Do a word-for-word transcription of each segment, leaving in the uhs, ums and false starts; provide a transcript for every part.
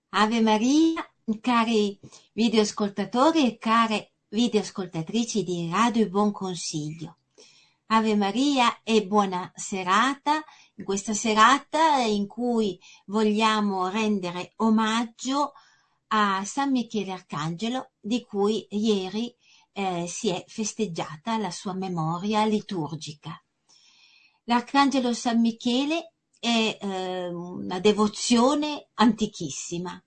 Ave Maria, cari videoascoltatori e care videoascoltatrici di Radio Buon Consiglio. Ave Maria e buona serata, in questa serata in cui vogliamo rendere omaggio a San Michele Arcangelo, di cui ieri eh, si è festeggiata la sua memoria liturgica. L'Arcangelo San Michele è eh, una devozione antichissima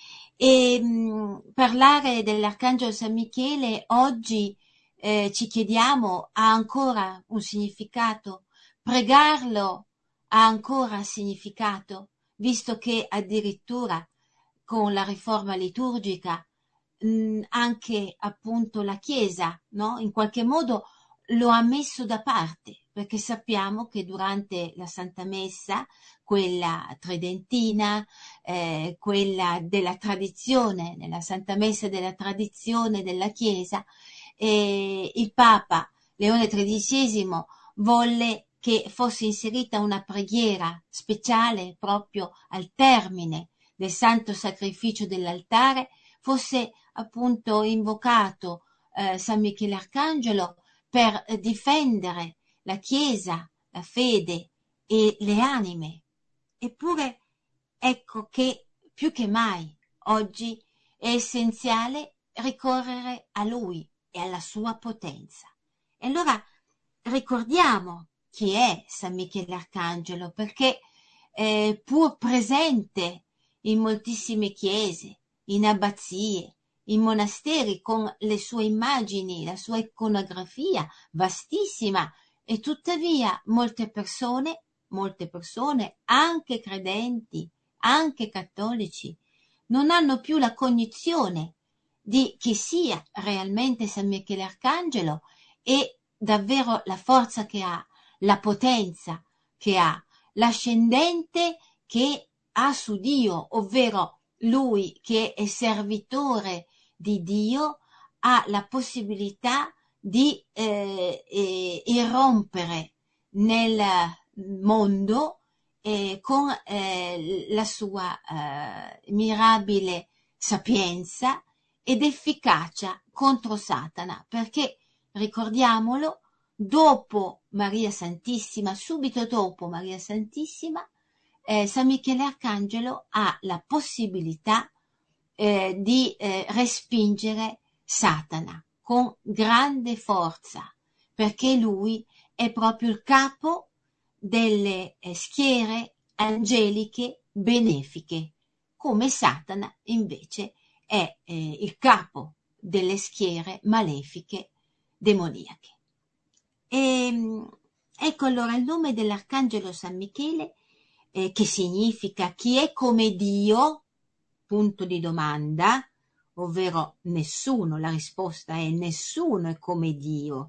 e mh, parlare dell'Arcangelo San Michele oggi eh, ci chiediamo ha ancora un significato, pregarlo ha ancora significato, visto che addirittura con la riforma liturgica mh, anche appunto la Chiesa, no? In qualche modo lo ha messo da parte, perché sappiamo che durante la Santa Messa, quella tridentina, eh, quella della tradizione, nella Santa Messa della tradizione della Chiesa, eh, il Papa Leone tredicesimo volle che fosse inserita una preghiera speciale proprio al termine del santo sacrificio dell'altare, fosse appunto invocato eh, San Michele Arcangelo per difendere la Chiesa, la fede e le anime. Eppure ecco che più che mai oggi è essenziale ricorrere a Lui e alla sua potenza. E allora ricordiamo chi è San Michele Arcangelo, perché eh, pur presente in moltissime chiese, in abbazie, in monasteri, con le sue immagini, la sua iconografia vastissima, e tuttavia molte persone, molte persone, anche credenti, anche cattolici, non hanno più la cognizione di chi sia realmente San Michele Arcangelo e davvero la forza che ha, la potenza che ha, l'ascendente che ha su Dio, ovvero lui che è servitore di Dio ha la possibilità di eh, eh, irrompere nel mondo eh, con eh, la sua eh, mirabile sapienza ed efficacia contro Satana, perché ricordiamolo, dopo Maria Santissima, subito dopo Maria Santissima, eh, San Michele Arcangelo ha la possibilità eh, di eh, respingere Satana con grande forza, perché lui è proprio il capo delle eh, schiere angeliche benefiche, come Satana invece è eh, il capo delle schiere malefiche demoniache. E, ecco allora il nome dell'Arcangelo San Michele, eh, che significa chi è come Dio, punto di domanda, ovvero nessuno, la risposta è nessuno è come Dio.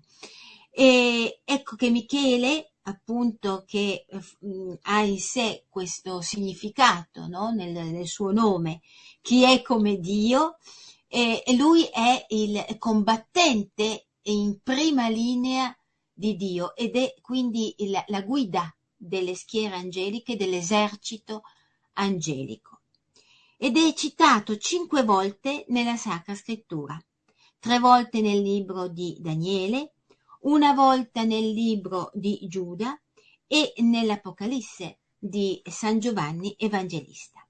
E ecco che Michele, appunto, che mh, ha in sé questo significato, no? nel, nel suo nome, chi è come Dio, e, e lui è il combattente in prima linea di Dio ed è quindi il, la guida delle schiere angeliche, dell'esercito angelico. Ed è citato cinque volte nella Sacra Scrittura, tre volte nel libro di Daniele, una volta nel libro di Giuda e nell'Apocalisse di San Giovanni Evangelista.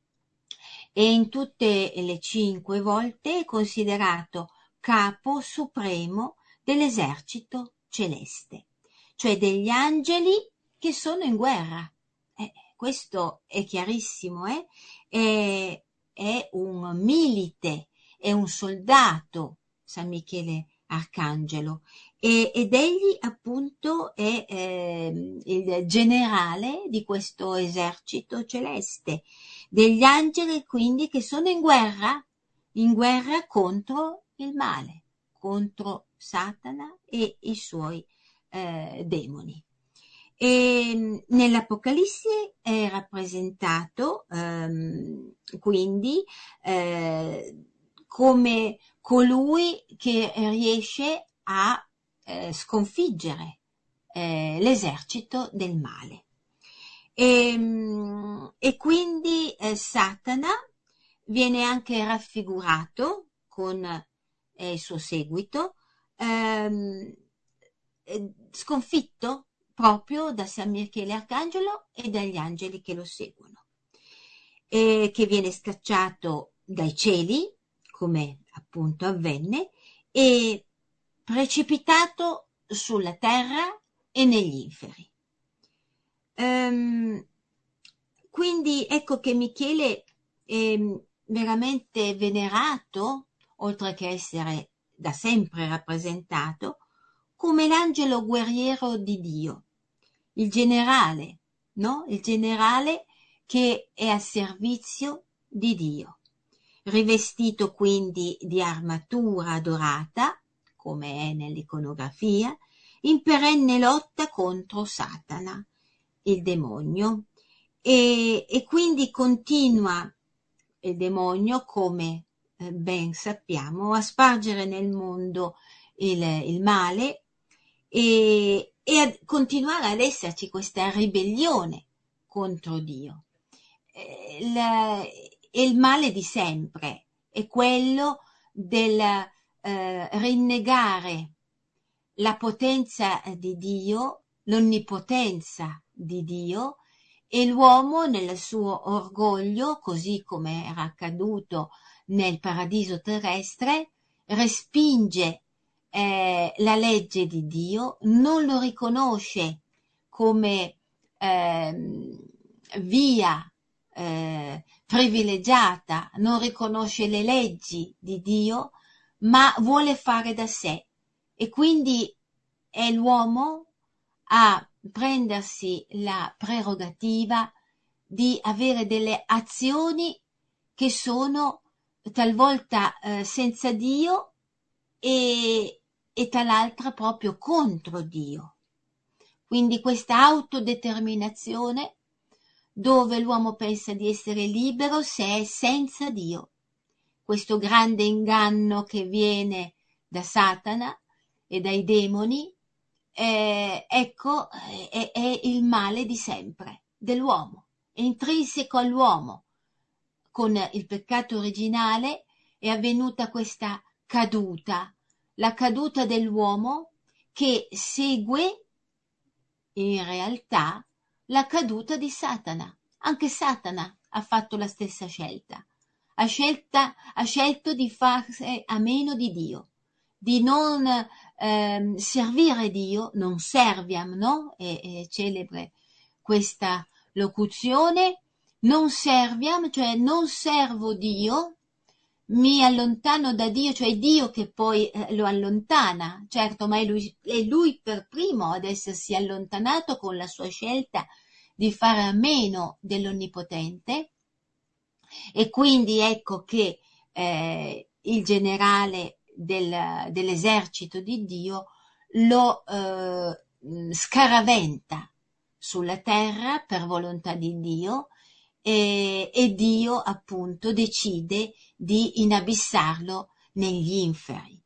E in tutte le cinque volte è considerato capo supremo dell'esercito celeste, cioè degli angeli che sono in guerra. Eh, questo è chiarissimo, eh? È, è un milite, è un soldato, San Michele Arcangelo, e, ed egli appunto è eh, il generale di questo esercito celeste, degli angeli quindi che sono in guerra, in guerra contro il male, contro Satana e i suoi eh, demoni. E nell'Apocalisse è rappresentato ehm, quindi eh, come colui che riesce a eh, sconfiggere eh, l'esercito del male. E, e quindi eh, Satana viene anche raffigurato con eh, il suo seguito, ehm, eh, sconfitto proprio da San Michele Arcangelo e dagli angeli che lo seguono, e che viene scacciato dai cieli, come appunto avvenne, e precipitato sulla terra e negli inferi. Ehm, quindi ecco che Michele è veramente venerato, oltre che essere da sempre rappresentato, come l'angelo guerriero di Dio, il generale, no? Il generale che è a servizio di Dio, rivestito quindi di armatura dorata, come è nell'iconografia, in perenne lotta contro Satana, il demonio, e, e quindi continua il demonio, come eh, ben sappiamo, a spargere nel mondo il, il male, e, e a continuare ad esserci questa ribellione contro Dio. Eh, il, il male di sempre è quello del eh, rinnegare la potenza di Dio, l'onnipotenza di Dio, e l'uomo nel suo orgoglio, così come era accaduto nel paradiso terrestre, respinge eh, la legge di Dio, non lo riconosce come eh, via eh, privilegiata, non riconosce le leggi di Dio, ma vuole fare da sé, e quindi è l'uomo a prendersi la prerogativa di avere delle azioni che sono talvolta eh, senza Dio e, e tal'altra proprio contro Dio. Quindi questa autodeterminazione, dove l'uomo pensa di essere libero se è senza Dio. Questo grande inganno che viene da Satana e dai demoni, eh, ecco, è, è il male di sempre dell'uomo, è intrinseco all'uomo. Con il peccato originale è avvenuta questa caduta, la caduta dell'uomo che segue in realtà la caduta di Satana. Anche Satana ha fatto la stessa scelta. Ha, scelta, ha scelto di farsi a meno di Dio, di non ehm, servire Dio, non serviam, no? È, è celebre questa locuzione, non serviam, cioè non servo Dio, mi allontano da Dio, cioè Dio che poi eh, lo allontana, certo, ma è lui, è lui per primo ad essersi allontanato con la sua scelta di fare a meno dell'Onnipotente. E quindi ecco che eh, il generale del, dell'esercito di Dio lo eh, scaraventa sulla terra per volontà di Dio, e, e Dio appunto decide di inabissarlo negli inferi,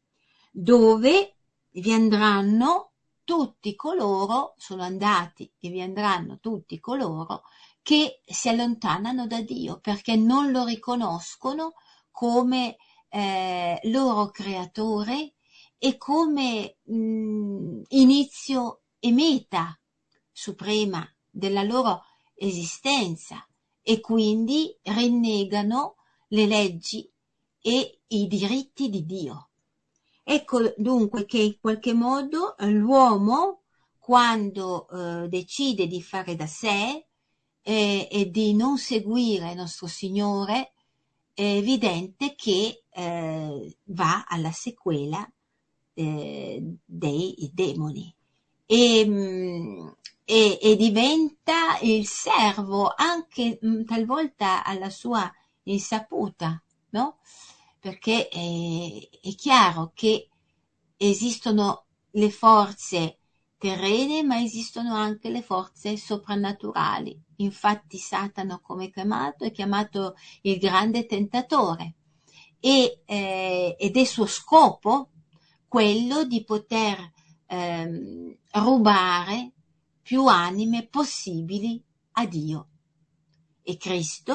dove vi andranno tutti coloro, sono andati e vi andranno tutti coloro che si allontanano da Dio, perché non lo riconoscono come eh, loro creatore e come mh, inizio e meta suprema della loro esistenza, e quindi rinnegano le leggi e i diritti di Dio. Ecco dunque che in qualche modo l'uomo, quando eh, decide di fare da sé eh, e di non seguire nostro Signore, è evidente che eh, va alla sequela eh, dei demoni e, mh, e, e diventa il servo anche mh, talvolta alla sua insaputa, no? Perché è, è chiaro che esistono le forze terrene, ma esistono anche le forze soprannaturali. Infatti Satana, come è chiamato, è chiamato il grande tentatore, e, eh, ed è suo scopo quello di poter ehm, rubare più anime possibili a Dio. E Cristo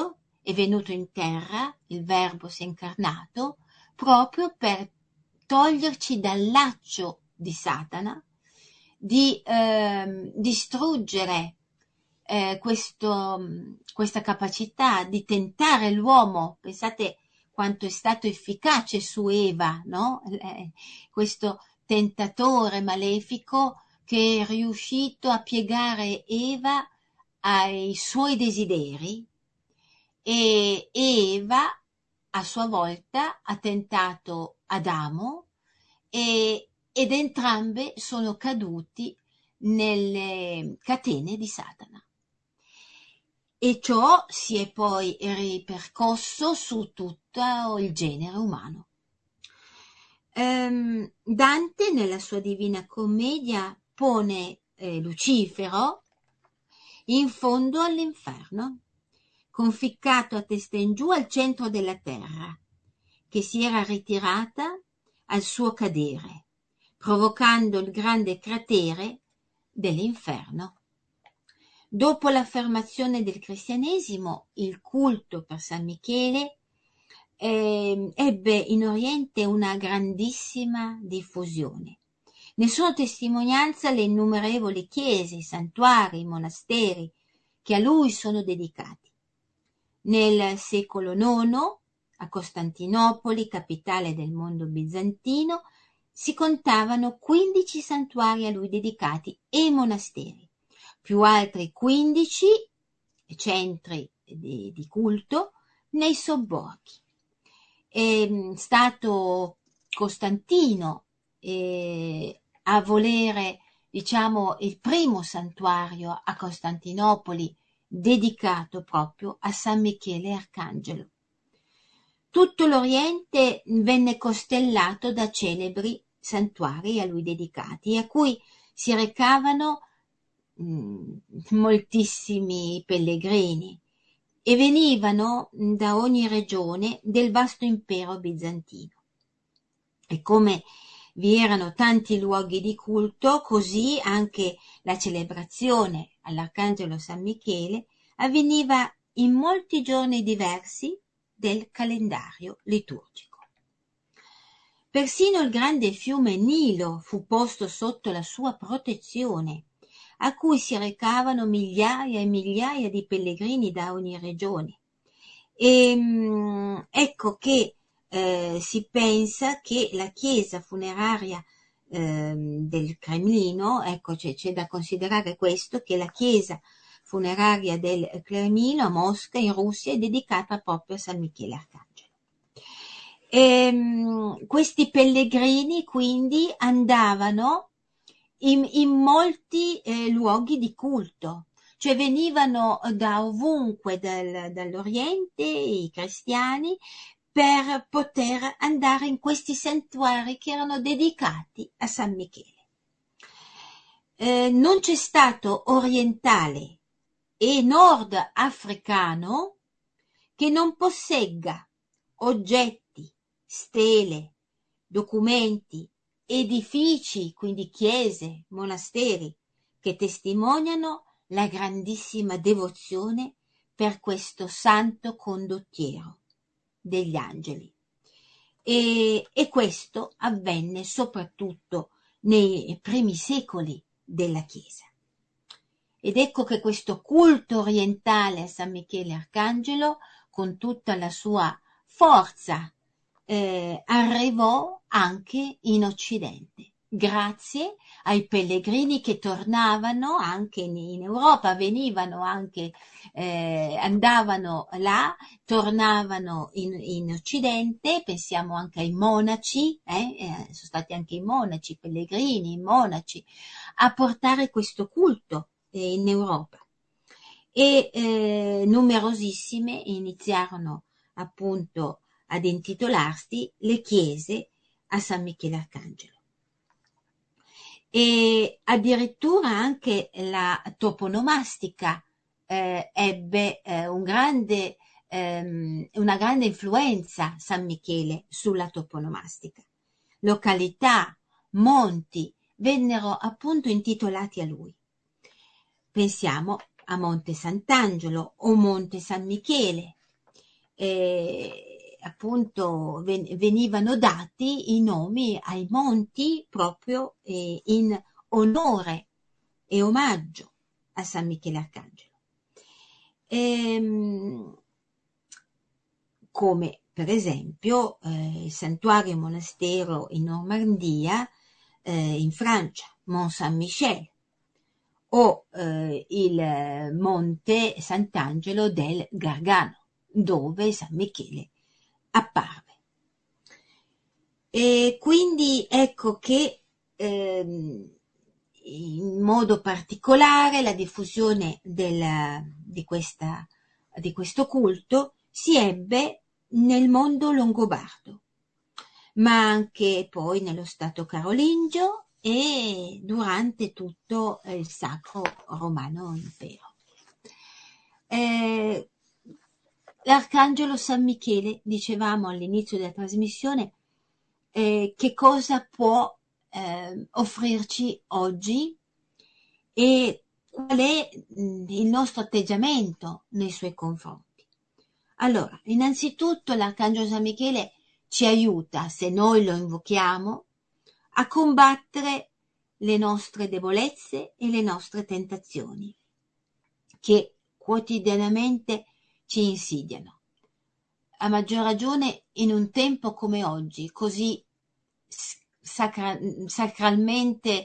è venuto in terra, il Verbo si è incarnato, proprio per toglierci dal laccio di Satana, di eh, distruggere eh, questo, questa capacità di tentare l'uomo. Pensate quanto è stato efficace su Eva, no? Eh, questo tentatore malefico che è riuscito a piegare Eva ai suoi desideri, e Eva a sua volta ha tentato Adamo, e, ed entrambe sono caduti nelle catene di Satana. E ciò si è poi ripercosso su tutto il genere umano. Ehm, Dante, nella sua Divina Commedia, pone eh, Lucifero in fondo all'inferno, conficcato a testa in giù al centro della terra, che si era ritirata al suo cadere, provocando il grande cratere dell'inferno. Dopo l'affermazione del cristianesimo, il culto per San Michele eh, ebbe in Oriente una grandissima diffusione. Ne sono testimonianza le innumerevoli chiese, i santuari, i monasteri che a lui sono dedicati. Nel secolo nono, a Costantinopoli, capitale del mondo bizantino, si contavano quindici santuari a lui dedicati e monasteri, più altri quindici centri di, di culto nei sobborghi. È stato Costantino eh, a volere, diciamo, il primo santuario a Costantinopoli dedicato proprio a San Michele Arcangelo. Tutto l'Oriente venne costellato da celebri santuari a lui dedicati, a cui si recavano mh, moltissimi pellegrini, e venivano da ogni regione del vasto impero bizantino. E come vi erano tanti luoghi di culto, così anche la celebrazione all'Arcangelo San Michele avveniva in molti giorni diversi del calendario liturgico. Persino il grande fiume Nilo fu posto sotto la sua protezione, a cui si recavano migliaia e migliaia di pellegrini da ogni regione. E mh, ecco che eh, si pensa che la chiesa funeraria eh, del Cremlino, ecco c'è, c'è da considerare questo, che la chiesa funeraria del Cremlino a Mosca in Russia è dedicata proprio a San Michele Arcangelo. E, mh, questi pellegrini quindi andavano in, in molti eh, luoghi di culto, cioè venivano da ovunque dal, dall'Oriente i cristiani per poter andare in questi santuari che erano dedicati a San Michele. Eh, non c'è stato orientale e nordafricano che non possegga oggetti, stele, documenti, edifici, quindi chiese, monasteri, che testimoniano la grandissima devozione per questo santo condottiero degli angeli. E, e questo avvenne soprattutto nei primi secoli della Chiesa. Ed ecco che questo culto orientale a San Michele Arcangelo, con tutta la sua forza, eh, arrivò anche in Occidente, grazie ai pellegrini che tornavano anche in, in Europa, venivano anche, eh, andavano là, tornavano in, in Occidente. Pensiamo anche ai monaci, eh, eh, sono stati anche i monaci, i pellegrini, i monaci, a portare questo culto eh, in Europa. E eh, numerosissime iniziarono appunto ad intitolarsi le chiese a San Michele Arcangelo. E addirittura anche la toponomastica eh, ebbe eh, un grande, ehm, una grande influenza, San Michele, sulla toponomastica. Località, monti vennero appunto intitolati a lui. Pensiamo a Monte Sant'Angelo o Monte San Michele. eh, appunto ven- venivano dati i nomi ai monti proprio eh, in onore e omaggio a San Michele Arcangelo. Ehm, come per esempio eh, il santuario monastero in Normandia, eh, in Francia, Mont Saint-Michel, o eh, il monte Sant'Angelo del Gargano, dove San Michele apparve. E quindi ecco che ehm, in modo particolare la diffusione del, di, questa, di questo culto si ebbe nel mondo longobardo, ma anche poi nello Stato carolingio e durante tutto il Sacro Romano Impero. Eh, L'Arcangelo San Michele, dicevamo all'inizio della trasmissione, eh, che cosa può eh, offrirci oggi e qual è mh, il nostro atteggiamento nei suoi confronti. Allora, innanzitutto l'Arcangelo San Michele ci aiuta, se noi lo invochiamo, a combattere le nostre debolezze e le nostre tentazioni, che quotidianamente ci insidiano. A maggior ragione in un tempo come oggi, così sacra- sacralmente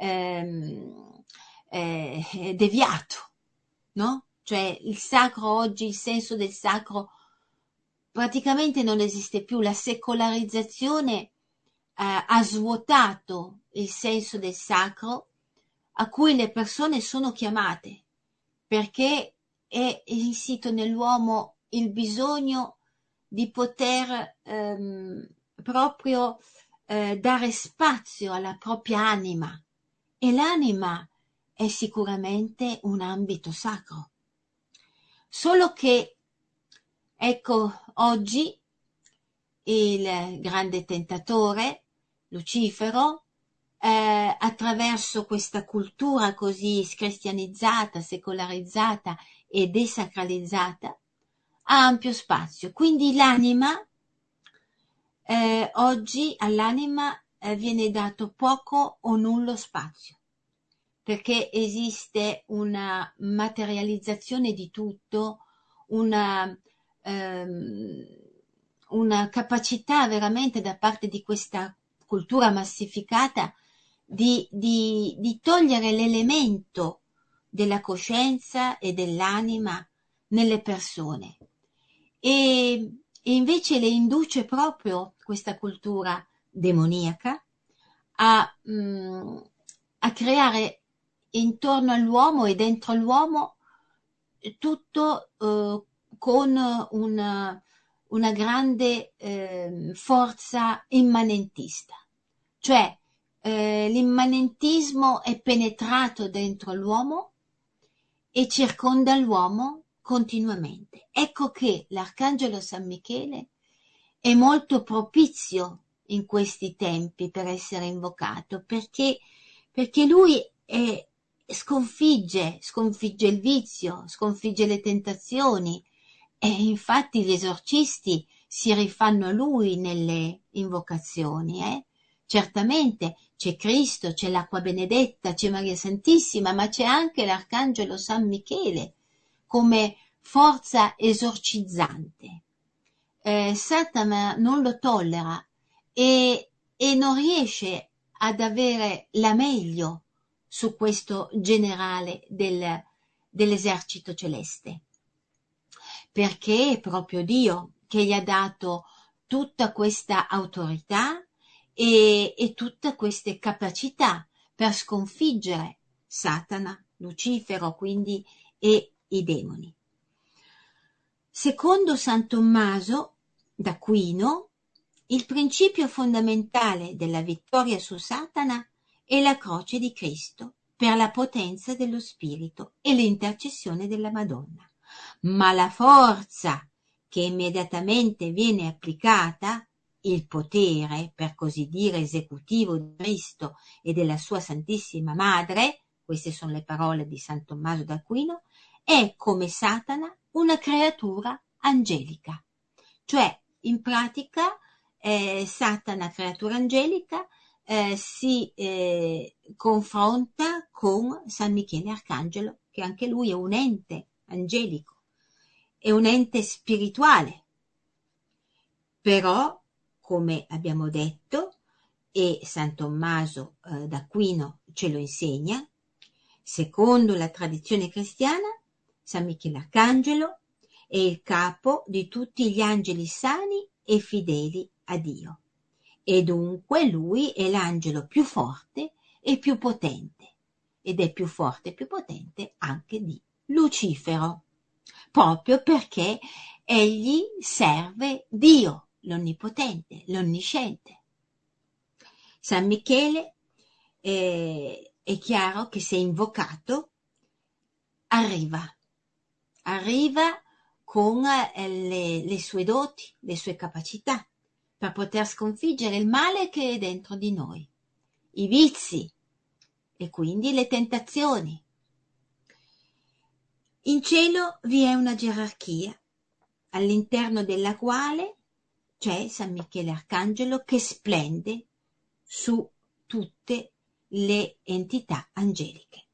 ehm, eh, deviato, no? Cioè il sacro oggi, il senso del sacro praticamente non esiste più, la secolarizzazione eh, ha svuotato il senso del sacro a cui le persone sono chiamate, perché è insito nell'uomo il bisogno di poter ehm, proprio eh, dare spazio alla propria anima, e l'anima è sicuramente un ambito sacro. Solo che, ecco, oggi il grande tentatore, Lucifero, eh, attraverso questa cultura così scristianizzata, secolarizzata e desacralizzata, ha ampio spazio. Quindi l'anima, eh, oggi all'anima eh, viene dato poco o nullo spazio, perché esiste una materializzazione di tutto, una, ehm, una capacità veramente da parte di questa cultura massificata di, di, di togliere l'elemento della coscienza e dell'anima nelle persone, e, e invece le induce proprio questa cultura demoniaca a, mh, a creare intorno all'uomo e dentro l'uomo tutto eh, con una, una grande eh, forza immanentista. Cioè eh, l'immanentismo è penetrato dentro l'uomo e circonda l'uomo continuamente. Ecco che l'Arcangelo San Michele è molto propizio in questi tempi per essere invocato, perché, perché lui è, sconfigge, sconfigge il vizio, sconfigge le tentazioni, e infatti gli esorcisti si rifanno a lui nelle invocazioni. Eh? Certamente c'è Cristo, c'è l'acqua benedetta, c'è Maria Santissima, ma c'è anche l'Arcangelo San Michele come forza esorcizzante. Eh, Satana non lo tollera e, e non riesce ad avere la meglio su questo generale del, dell'esercito celeste, perché è proprio Dio che gli ha dato tutta questa autorità e, e tutte queste capacità per sconfiggere Satana, Lucifero, quindi, e i demoni. Secondo San Tommaso d'Aquino, il principio fondamentale della vittoria su Satana è la croce di Cristo per la potenza dello Spirito e l'intercessione della Madonna. Ma la forza che immediatamente viene applicata, il potere, per così dire, esecutivo di Cristo e della sua Santissima Madre, queste sono le parole di San Tommaso d'Aquino, è come Satana una creatura angelica. Cioè, in pratica, eh, Satana, creatura angelica, eh, si eh, confronta con San Michele Arcangelo, che anche lui è un ente angelico, è un ente spirituale. Però, come abbiamo detto, e San Tommaso eh, d'Aquino ce lo insegna, secondo la tradizione cristiana, San Michele Arcangelo è il capo di tutti gli angeli sani e fedeli a Dio. E dunque lui è l'angelo più forte e più potente, ed è più forte e più potente anche di Lucifero, proprio perché egli serve Dio, l'Onnipotente, l'Onnisciente. San Michele eh, è chiaro che se invocato arriva, arriva con eh, le, le sue doti, le sue capacità, per poter sconfiggere il male che è dentro di noi, i vizi e quindi le tentazioni. In cielo vi è una gerarchia, all'interno della quale c'è San Michele Arcangelo che splende su tutte le entità angeliche.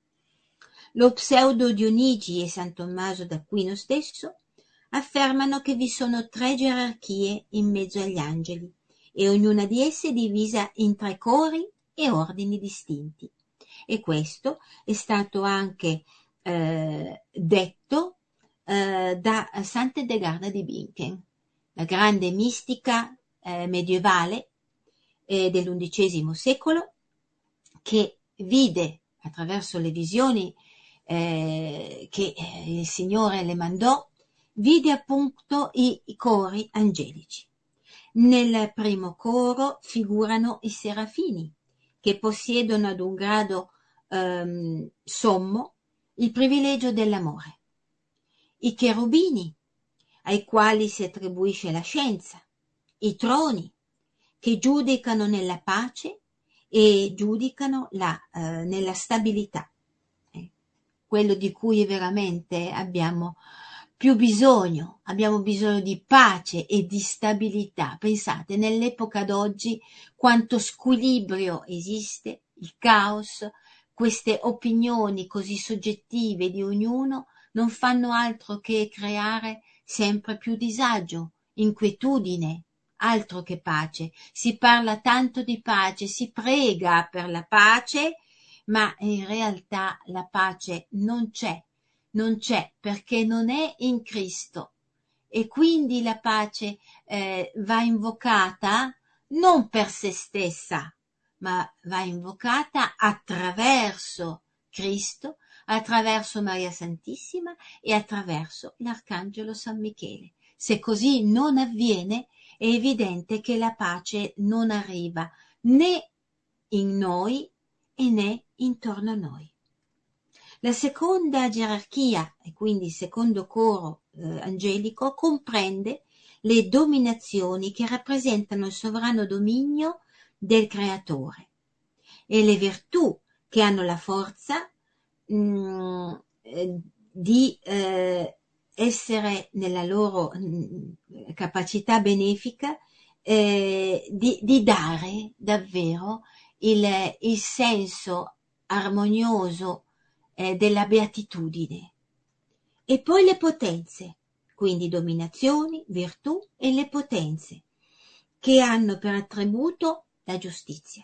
Lo pseudo Dionigi e San Tommaso d'Aquino stesso affermano che vi sono tre gerarchie in mezzo agli angeli e ognuna di esse è divisa in tre cori e ordini distinti. E questo è stato anche eh, detto eh, da Santa Hildegarda di Bingen, la grande mistica eh, medievale eh, dell'undicesimo secolo, che vide attraverso le visioni eh, che eh, il Signore le mandò, vide appunto i, i cori angelici. Nel primo coro figurano i serafini, che possiedono ad un grado ehm, sommo il privilegio dell'amore. I cherubini, ai quali si attribuisce la scienza, i troni, che giudicano nella pace e giudicano la, eh, nella stabilità, eh, quello di cui veramente abbiamo più bisogno, abbiamo bisogno di pace e di stabilità. Pensate, nell'epoca d'oggi quanto squilibrio esiste, il caos, queste opinioni così soggettive di ognuno non fanno altro che creare sempre più disagio, inquietudine, altro che pace. Si parla tanto di pace, si prega per la pace, ma in realtà la pace non c'è, non c'è perché non è in Cristo. E quindi la pace eh, va invocata non per se stessa, ma va invocata attraverso Cristo, attraverso Maria Santissima e attraverso l'Arcangelo San Michele. Se così non avviene, è evidente che la pace non arriva né in noi e né intorno a noi. La seconda gerarchia, e quindi il secondo coro eh, angelico, comprende le dominazioni che rappresentano il sovrano dominio del creatore e le virtù che hanno la forza mh, eh, di eh, essere nella loro mh, capacità benefica eh, di, di dare davvero il, il senso armonioso eh, della beatitudine. E poi le potenze, quindi dominazioni, virtù e le potenze, che hanno per attributo la giustizia.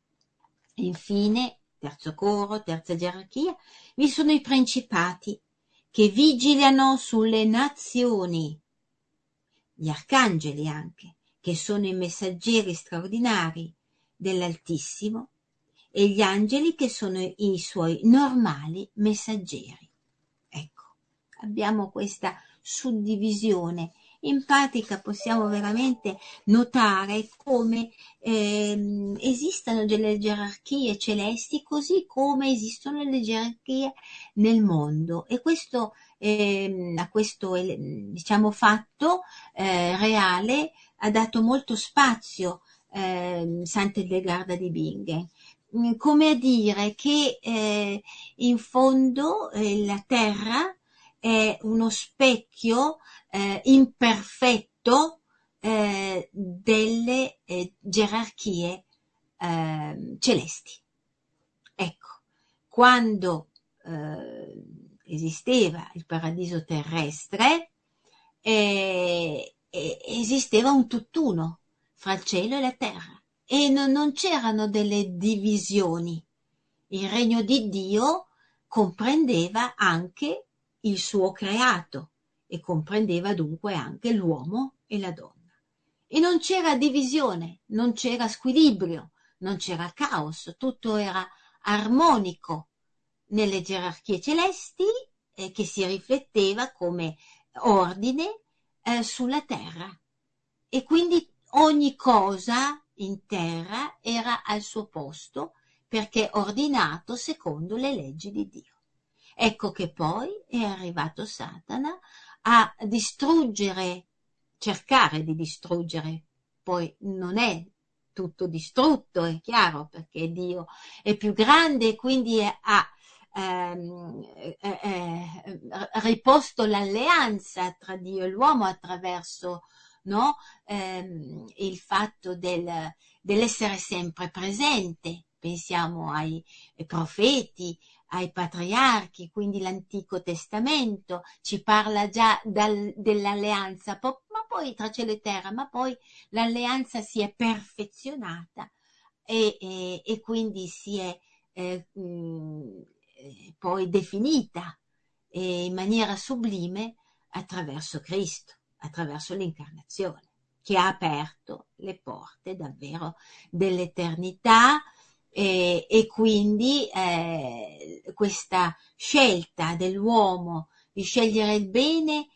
Infine, terzo coro, terza gerarchia, vi sono i principati che vigilano sulle nazioni, gli arcangeli anche, che sono i messaggeri straordinari dell'Altissimo, e gli angeli che sono i suoi normali messaggeri. Ecco, abbiamo questa suddivisione. In pratica possiamo veramente notare come ehm, esistano delle gerarchie celesti così come esistono le gerarchie nel mondo, e questo ehm, a questo diciamo fatto eh, reale ha dato molto spazio eh, Santa Hildegarda di Bingen, come a dire che eh, in fondo eh, la terra è uno specchio eh, imperfetto eh, delle eh, gerarchie eh, celesti. Ecco, quando eh, esisteva il paradiso terrestre, eh, eh, esisteva un tutt'uno fra il cielo e la terra e non, non c'erano delle divisioni. Il regno di Dio comprendeva anche il suo creato e comprendeva dunque anche l'uomo e la donna. E non c'era divisione, non c'era squilibrio, non c'era caos, tutto era armonico nelle gerarchie celesti eh, che si rifletteva come ordine eh, sulla terra. E quindi ogni cosa in terra era al suo posto perché ordinato secondo le leggi di Dio. Ecco che poi è arrivato Satana a distruggere, cercare di distruggere, poi non è tutto distrutto, è chiaro, perché Dio è più grande e quindi ha ehm, eh, eh, riposto l'alleanza tra Dio e l'uomo attraverso no? ehm, il fatto del, dell'essere sempre presente. Pensiamo ai, ai profeti, ai patriarchi, quindi l'Antico Testamento ci parla già dal, dell'alleanza, ma poi tra cielo e terra, ma poi l'alleanza si è perfezionata e, e, e quindi si è eh, mh, poi definita eh, in maniera sublime attraverso Cristo, attraverso l'incarnazione, che ha aperto le porte davvero dell'eternità. E, e quindi eh, questa scelta dell'uomo di scegliere il bene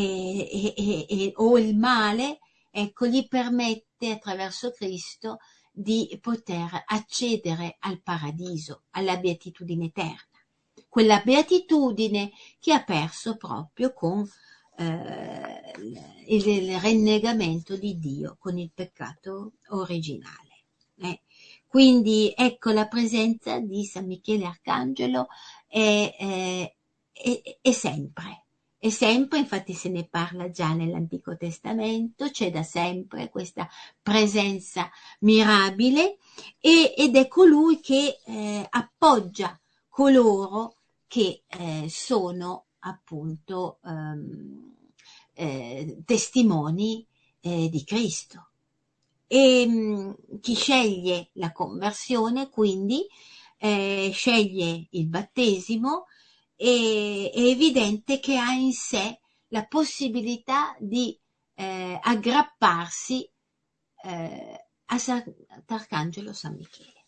e, e, e, o il male, ecco, gli permette attraverso Cristo di poter accedere al paradiso, alla beatitudine eterna, quella beatitudine che ha perso proprio con eh, il, il rinnegamento di Dio, con il peccato originale. Eh. Quindi ecco la presenza di San Michele Arcangelo è, è, è, è sempre, è sempre, infatti se ne parla già nell'Antico Testamento, c'è da sempre questa presenza mirabile e, ed è colui che eh, appoggia coloro che eh, sono appunto ehm, eh, testimoni eh, di Cristo. E mh, chi sceglie la conversione quindi eh, sceglie il battesimo e è evidente che ha in sé la possibilità di eh, aggrapparsi eh, a Sant'Arcangelo San Michele.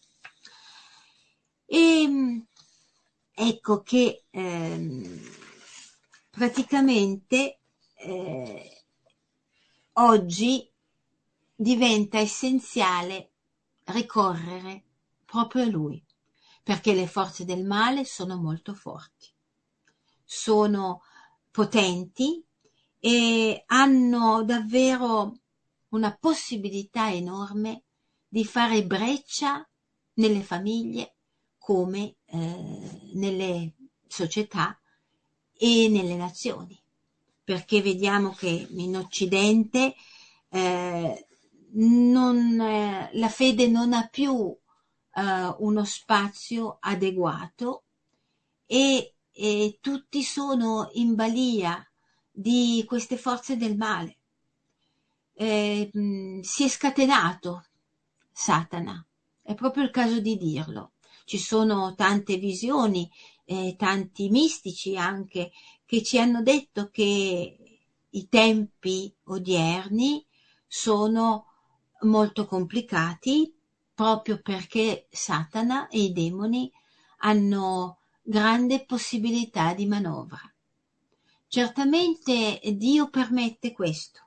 E mh, ecco che ehm, praticamente eh, oggi diventa essenziale ricorrere proprio a lui, perché le forze del male sono molto forti, sono potenti e hanno davvero una possibilità enorme di fare breccia nelle famiglie come eh, nelle società e nelle nazioni, perché vediamo che in Occidente eh, non, eh, la fede non ha più eh, uno spazio adeguato e, e tutti sono in balia di queste forze del male. Eh, mh, si è scatenato Satana, è proprio il caso di dirlo. Ci sono tante visioni, eh, tanti mistici anche, che ci hanno detto che i tempi odierni sono molto complicati proprio perché Satana e i demoni hanno grande possibilità di manovra. Certamente Dio permette questo,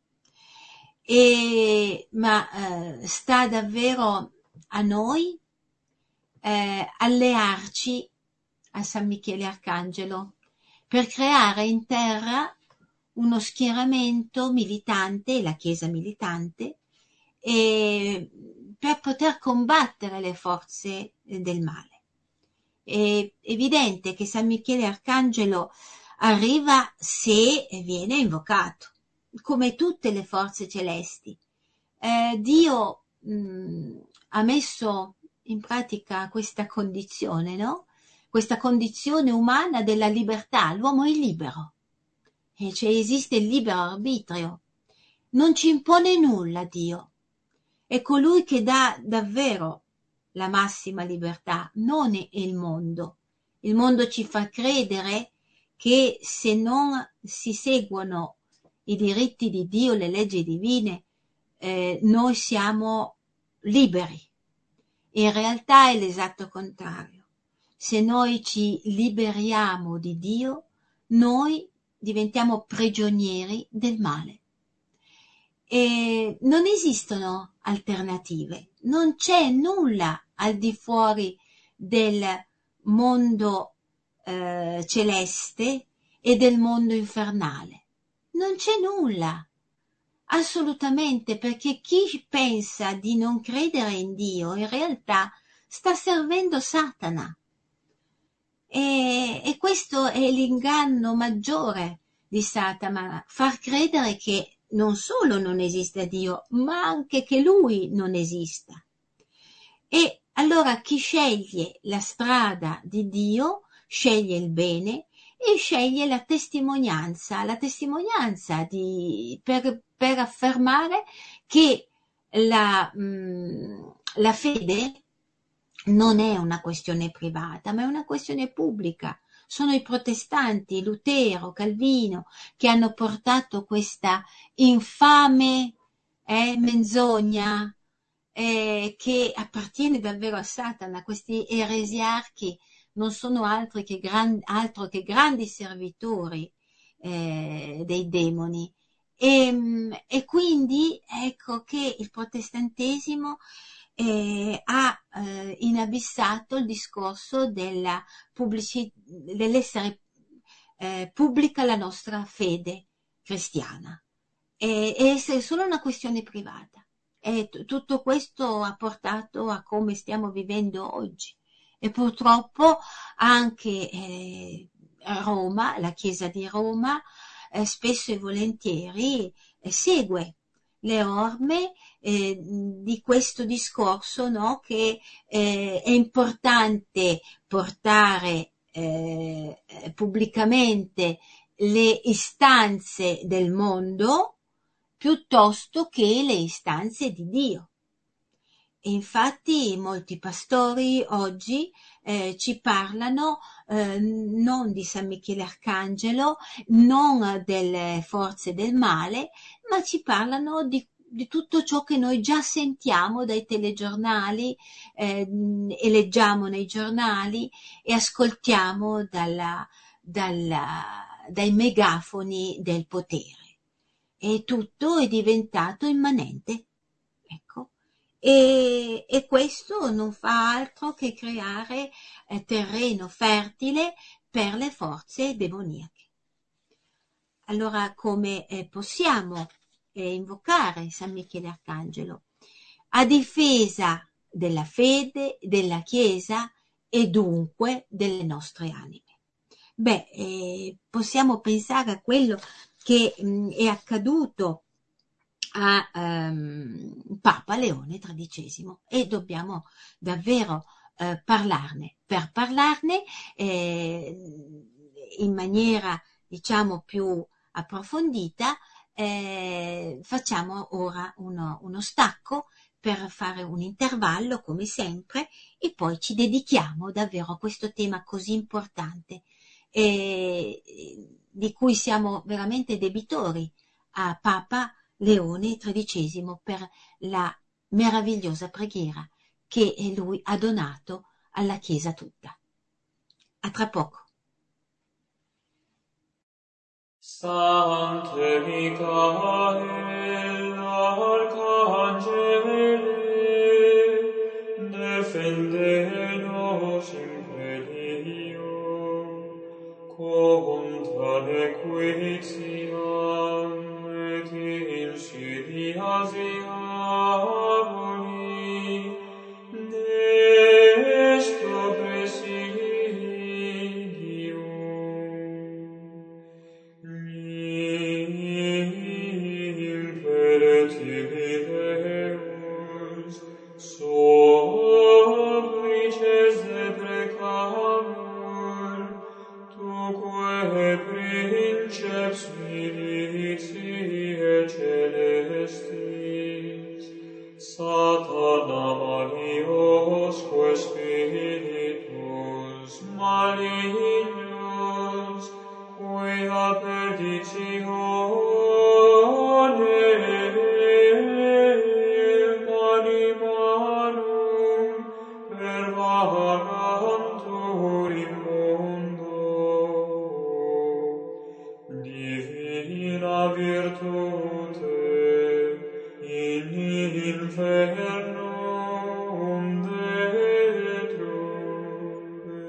e, ma eh, sta davvero a noi eh, allearci a San Michele Arcangelo per creare in terra uno schieramento militante, la Chiesa militante, e per poter combattere le forze del male. È evidente che San Michele Arcangelo arriva se viene invocato, come tutte le forze celesti. Eh, Dio mh, ha messo in pratica questa condizione, no? Questa condizione umana della libertà. L'uomo è libero, e cioè esiste il libero arbitrio. Non ci impone nulla Dio. È colui che dà davvero la massima libertà, non è il mondo. Il mondo ci fa credere che se non si seguono i diritti di Dio, le leggi divine, eh, noi siamo liberi. In realtà è l'esatto contrario. Se noi ci liberiamo di Dio, noi diventiamo prigionieri del male. E non esistono alternative, non c'è nulla al di fuori del mondo eh, celeste e del mondo infernale. Non c'è nulla, assolutamente, perché chi pensa di non credere in Dio in realtà sta servendo Satana. E, e questo è l'inganno maggiore di Satana, far credere che non solo non esiste Dio, ma anche che Lui non esista. E allora chi sceglie la strada di Dio, sceglie il bene e sceglie la testimonianza, la testimonianza di, per, per affermare che la, mh, la fede non è una questione privata, ma è una questione pubblica. Sono i protestanti, Lutero, Calvino, che hanno portato questa infame eh, menzogna eh, che appartiene davvero a Satana. Questi eresiarchi non sono altri che gran, altro che grandi servitori eh, dei demoni. E, e quindi ecco che il protestantesimo eh, ha eh, inabissato il discorso della pubblici- dell'essere eh, pubblica la nostra fede cristiana e, e essere solo una questione privata. E t- tutto questo ha portato a come stiamo vivendo oggi. E purtroppo anche eh, Roma, la Chiesa di Roma, eh, spesso e volentieri eh, segue le orme eh, di questo discorso, no? Che eh, è importante portare eh, pubblicamente le istanze del mondo piuttosto che le istanze di Dio. E infatti molti pastori oggi eh, ci parlano eh, non di San Michele Arcangelo, non delle forze del male, ma ci parlano di, di tutto ciò che noi già sentiamo dai telegiornali, eh, e leggiamo nei giornali e ascoltiamo dalla, dalla, dai megafoni del potere. E tutto è diventato immanente. Ecco. E, e questo non fa altro che creare eh, terreno fertile per le forze demoniache. Allora come eh, possiamo eh, invocare San Michele Arcangelo? A difesa della fede, della Chiesa e dunque delle nostre anime. Beh, eh, possiamo pensare a quello che mh, è accaduto a um, Papa Leone tredicesimo e dobbiamo davvero eh, parlarne. Per parlarne eh, in maniera diciamo più approfondita eh, facciamo ora uno, uno stacco per fare un intervallo come sempre e poi ci dedichiamo davvero a questo tema così importante eh, di cui siamo veramente debitori a Papa Leone tredicesimo per la meravigliosa preghiera che lui ha donato alla Chiesa tutta. A tra poco. Sancte Michael, Arcangele, defende-nos in perillio, contra nequitiam et insidias diaboli, nestor presidium. Deus, somplices deprecamur, tuque princeps militiae celestis, Satana maliosque spiritus malignos, quia perditionem animarum pervagantur in mundo. Divina virtute in infernum detrure.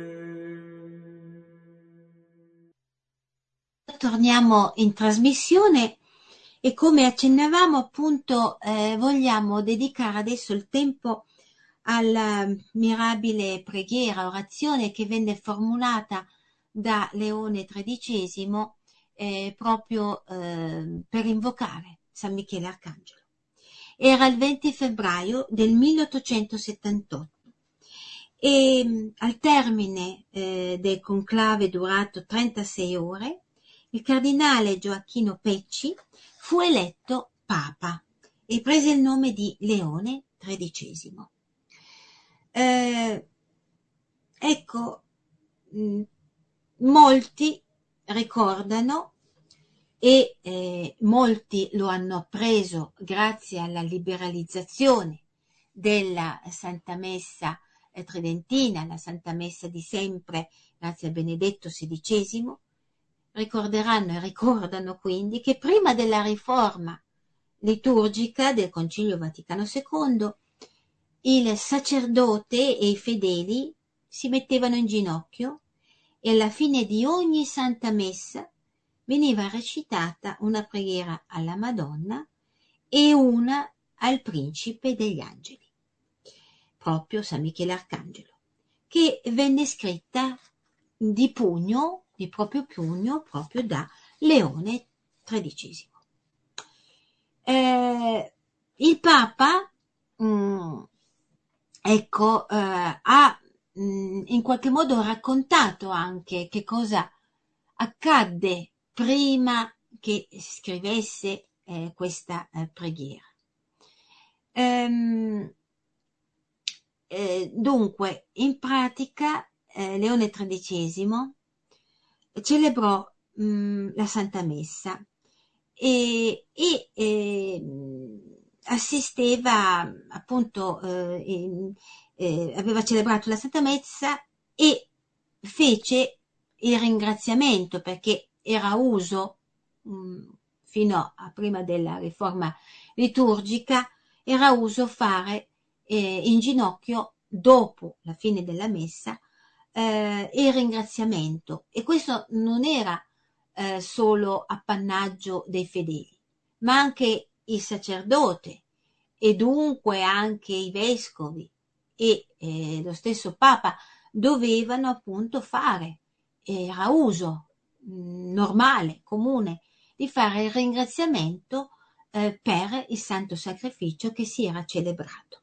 Torniamo in trasmissione e, come accennavamo, appunto eh, vogliamo dedicare adesso il tempo alla mirabile preghiera, orazione che venne formulata da Leone tredicesimo eh, proprio eh, per invocare San Michele Arcangelo. Era il venti febbraio del milleottocentosettantotto e al termine eh, del conclave durato trentasei ore, il cardinale Gioacchino Pecci fu eletto Papa e prese il nome di Leone tredicesimo. Eh, ecco, mh, molti ricordano e eh, molti lo hanno preso grazie alla liberalizzazione della Santa Messa eh, tridentina, la Santa Messa di sempre, grazie a Benedetto sedicesimo, ricorderanno e ricordano quindi che prima della riforma liturgica del Concilio Vaticano secondo, il sacerdote e i fedeli si mettevano in ginocchio e alla fine di ogni Santa Messa veniva recitata una preghiera alla Madonna e una al Principe degli Angeli, proprio San Michele Arcangelo, che venne scritta di pugno, di proprio pugno, proprio da Leone tredicesimo. Eh, il Papa, mh, ecco, eh, ha mh, in qualche modo raccontato anche che cosa accadde prima che scrivesse eh, questa eh, preghiera. Ehm, eh, dunque, in pratica, eh, Leone tredicesimo celebrò mh, la Santa Messa e, e eh, assisteva appunto, eh, in, eh, aveva celebrato la Santa Messa e fece il ringraziamento, perché era uso mh, fino a prima della riforma liturgica, era uso fare eh, in ginocchio dopo la fine della messa eh, il ringraziamento, e questo non era eh, solo appannaggio dei fedeli, ma anche il sacerdote e dunque anche i vescovi e eh, lo stesso Papa dovevano appunto fare, era uso mh, normale, comune, di fare il ringraziamento eh, per il santo sacrificio che si era celebrato.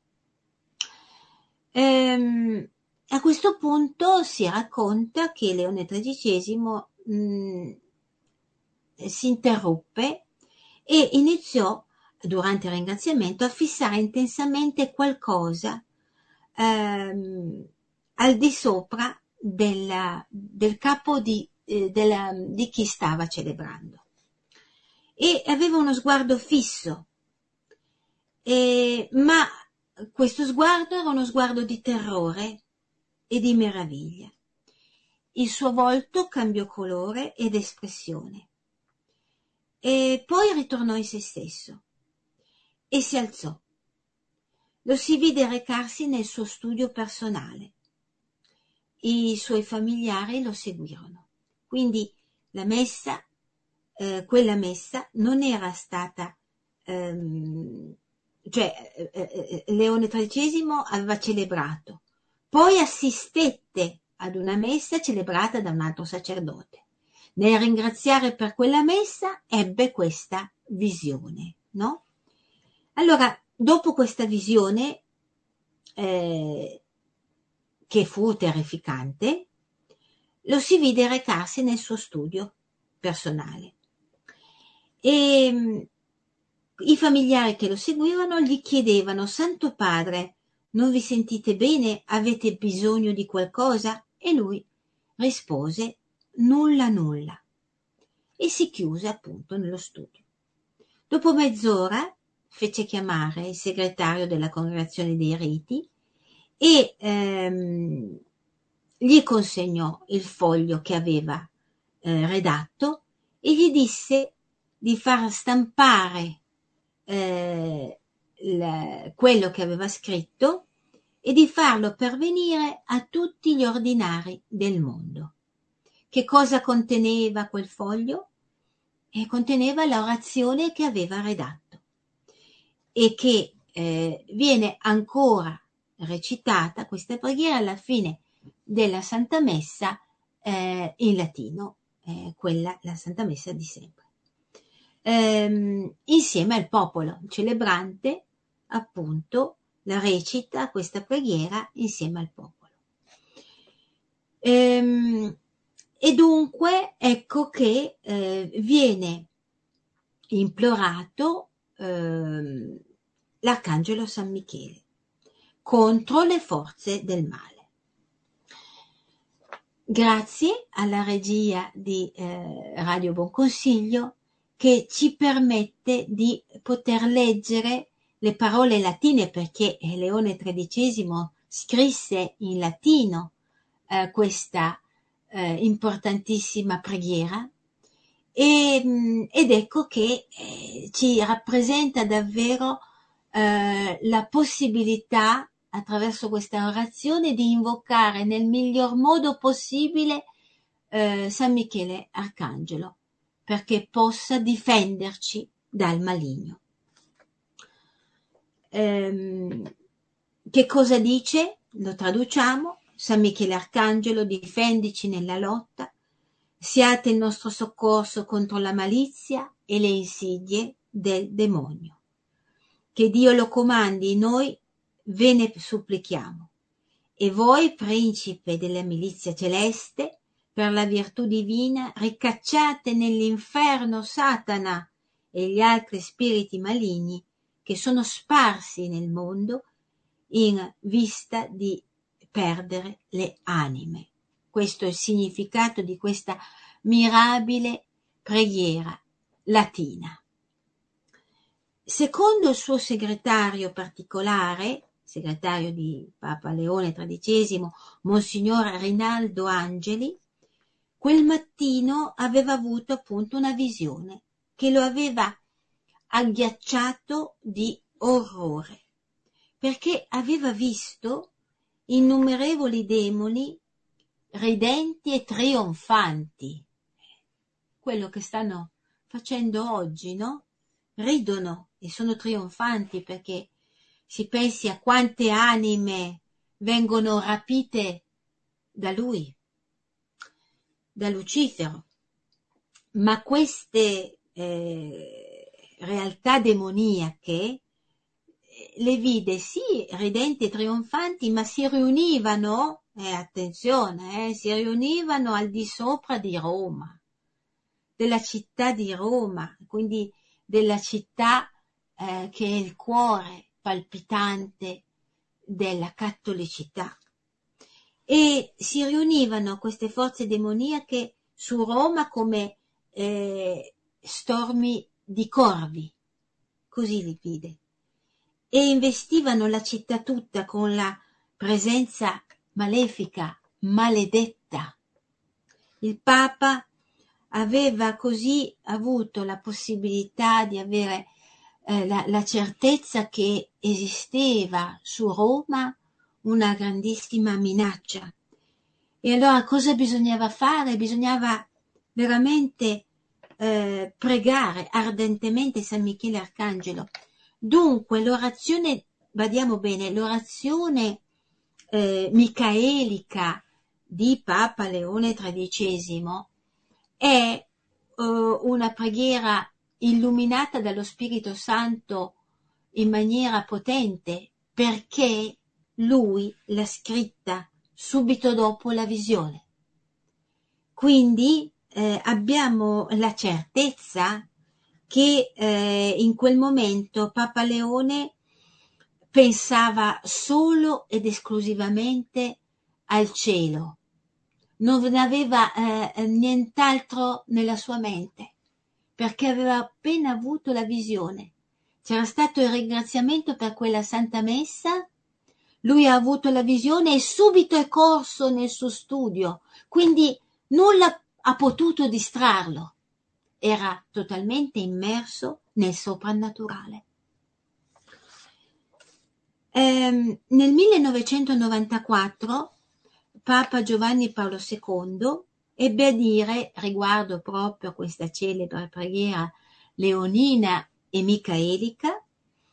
Ehm, a questo punto si racconta che Leone tredicesimo mh, si interruppe e iniziò, durante il ringraziamento, a fissare intensamente qualcosa ehm, al di sopra della, del capo di, eh, della, di chi stava celebrando, e aveva uno sguardo fisso, eh, ma questo sguardo era uno sguardo di terrore e di meraviglia. Il suo volto cambiò colore ed espressione e poi ritornò in se stesso e si alzò. Lo si vide recarsi nel suo studio personale. I suoi familiari lo seguirono. Quindi la messa, eh, quella messa non era stata, ehm, cioè eh, eh, Leone tredicesimo aveva celebrato, poi assistette ad una messa celebrata da un altro sacerdote. Nel ringraziare per quella messa ebbe questa visione, no? Allora, dopo questa visione, eh, che fu terrificante, lo si vide recarsi nel suo studio personale e mh, i familiari che lo seguivano gli chiedevano: Santo Padre, non vi sentite bene? Avete bisogno di qualcosa? E lui rispose: nulla, nulla. E si chiuse appunto nello studio. Dopo mezz'ora fece chiamare il segretario della congregazione dei riti e ehm, gli consegnò il foglio che aveva eh, redatto e gli disse di far stampare eh, la, quello che aveva scritto e di farlo pervenire a tutti gli ordinari del mondo. Che cosa conteneva quel foglio? E conteneva l'orazione che aveva redatto e che eh, viene ancora recitata, questa preghiera, alla fine della Santa Messa eh, in latino, eh, quella, la Santa Messa di sempre, ehm, insieme al popolo. Il celebrante appunto la recita questa preghiera insieme al popolo. Ehm, e dunque ecco che eh, viene implorato ehm, l'arcangelo San Michele contro le forze del male. Grazie alla regia di eh, Radio Buon Consiglio, che ci permette di poter leggere le parole latine, perché Leone tredicesimo scrisse in latino eh, questa eh, importantissima preghiera, e, ed ecco che eh, ci rappresenta davvero eh, la possibilità, attraverso questa orazione, di invocare nel miglior modo possibile eh, San Michele Arcangelo, perché possa difenderci dal maligno. Ehm, che cosa dice? Lo traduciamo: San Michele Arcangelo, difendici nella lotta, siate il nostro soccorso contro la malizia e le insidie del demonio. Che Dio lo comandi, noi ve ne supplichiamo. E voi, principe della milizia celeste, per la virtù divina, ricacciate nell'inferno Satana e gli altri spiriti maligni che sono sparsi nel mondo in vista di perdere le anime. Questo è il significato di questa mirabile preghiera latina. Secondo il suo segretario particolare, segretario di Papa Leone tredicesimo, Monsignor Rinaldo Angeli, quel mattino aveva avuto appunto una visione che lo aveva agghiacciato di orrore, perché aveva visto innumerevoli demoni ridenti e trionfanti, quello che stanno facendo oggi, no? Ridono e sono trionfanti, perché si pensi a quante anime vengono rapite da lui, da Lucifero. Ma queste eh, realtà demoniache le vide sì ridenti e trionfanti, ma si riunivano, eh, attenzione, eh, si riunivano al di sopra di Roma, della città di Roma, quindi della città eh, che è il cuore palpitante della cattolicità. E si riunivano queste forze demoniache su Roma come eh, stormi di corvi, così li vide, e investivano la città tutta con la presenza malefica, maledetta. Il Papa aveva così avuto la possibilità di avere eh, la, la certezza che esisteva su Roma una grandissima minaccia. E allora cosa bisognava fare? Bisognava veramente eh, pregare ardentemente San Michele Arcangelo. Dunque l'orazione, badiamo bene, l'orazione eh, micaelica di Papa Leone tredicesimo è uh, una preghiera illuminata dallo Spirito Santo in maniera potente perché lui l'ha scritta subito dopo la visione. Quindi eh, abbiamo la certezza che eh, in quel momento Papa Leone pensava solo ed esclusivamente al cielo, non aveva eh, nient'altro nella sua mente, perché aveva appena avuto la visione. C'era stato il ringraziamento per quella Santa Messa, lui ha avuto la visione e subito è corso nel suo studio, quindi nulla ha potuto distrarlo, era totalmente immerso nel soprannaturale. Ehm, nel millenovecentonovantaquattro Papa Giovanni Paolo secondo ebbe a dire riguardo proprio a questa celebre preghiera leonina e micaelica,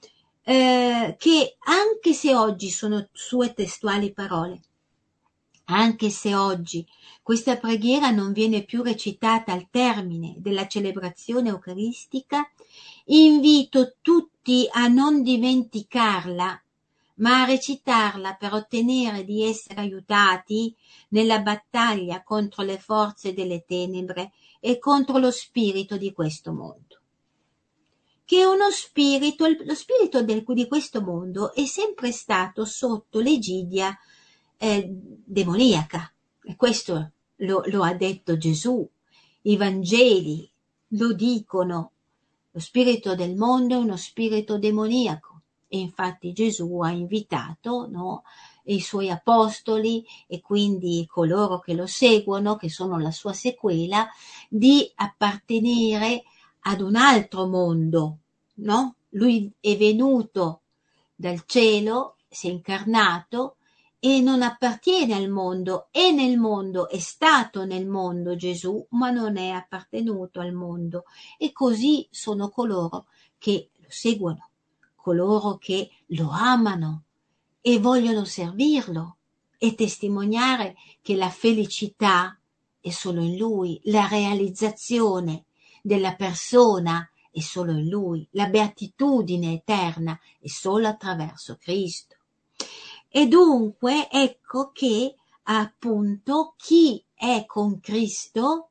eh, che anche se oggi sono sue testuali parole, anche se oggi questa preghiera non viene più recitata al termine della celebrazione eucaristica, invito tutti a non dimenticarla, ma a recitarla per ottenere di essere aiutati nella battaglia contro le forze delle tenebre e contro lo spirito di questo mondo. Che è uno spirito, lo spirito del, di questo mondo è sempre stato sotto l'egidia eh, demoniaca, e questo lo, lo ha detto Gesù, i Vangeli lo dicono, lo spirito del mondo è uno spirito demoniaco. E infatti Gesù ha invitato, no, i suoi apostoli e quindi coloro che lo seguono, che sono la sua sequela, di appartenere ad un altro mondo, no? Lui è venuto dal cielo, si è incarnato e non appartiene al mondo, è nel mondo, è stato nel mondo Gesù, ma non è appartenuto al mondo. E così sono coloro che lo seguono, coloro che lo amano e vogliono servirlo e testimoniare che la felicità è solo in Lui, la realizzazione della persona è solo in Lui, la beatitudine eterna è solo attraverso Cristo. E dunque ecco che appunto chi è con Cristo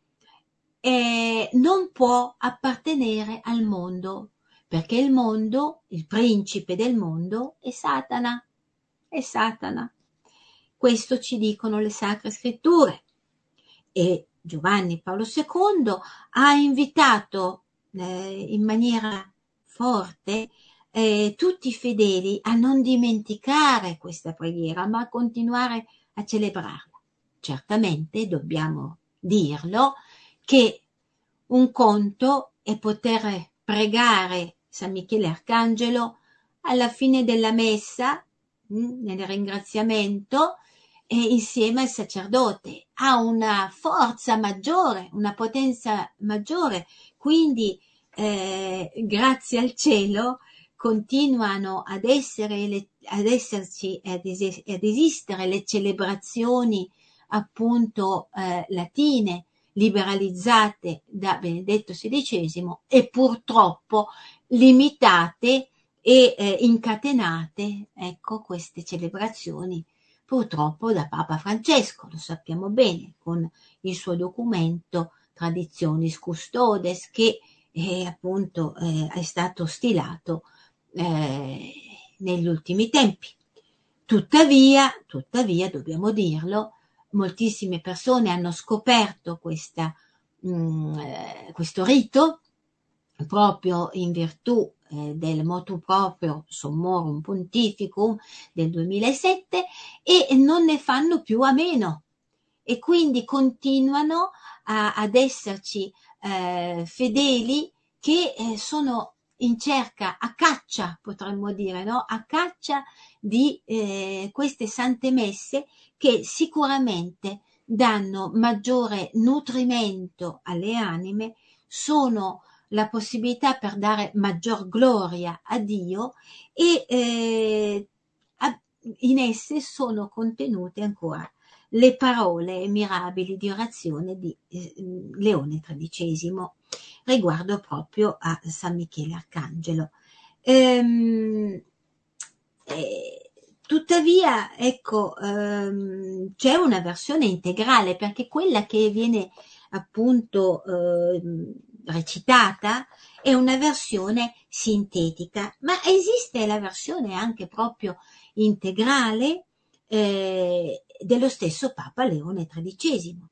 eh, non può appartenere al mondo, perché il mondo, il principe del mondo è Satana, è Satana. Questo ci dicono le Sacre Scritture. E Giovanni Paolo secondo ha invitato eh, in maniera forte eh, tutti i fedeli a non dimenticare questa preghiera, ma a continuare a celebrarla. Certamente dobbiamo dirlo che un conto è poter pregare San Michele Arcangelo alla fine della messa, mh, nel ringraziamento, e insieme al sacerdote. Ha una forza maggiore, una potenza maggiore, quindi eh, grazie al cielo continuano ad essere le, ad esserci ad, es- ad esistere le celebrazioni appunto eh, latine liberalizzate da Benedetto sedicesimo e purtroppo limitate e eh, incatenate, ecco, queste celebrazioni purtroppo da Papa Francesco, lo sappiamo bene, con il suo documento Traditionis Custodes che eh, appunto eh, è stato stilato eh, negli ultimi tempi. Tuttavia, tuttavia, dobbiamo dirlo, moltissime persone hanno scoperto questa, mh, eh, questo rito proprio in virtù eh, del motu proprio Sommorum Pontificum del duemilasette e non ne fanno più a meno e quindi continuano a, ad esserci eh, fedeli che eh, sono in cerca, a caccia potremmo dire, no? A caccia di eh, queste sante messe che sicuramente danno maggiore nutrimento alle anime, sono la possibilità per dare maggior gloria a Dio e eh, in esse sono contenute ancora le parole mirabili di orazione di eh, Leone tredicesimo riguardo proprio a San Michele Arcangelo. Ehm, eh, tuttavia, ecco, ehm, c'è una versione integrale, perché quella che viene appunto ehm, recitata è una versione sintetica, ma esiste la versione anche proprio integrale eh, dello stesso Papa Leone tredicesimo.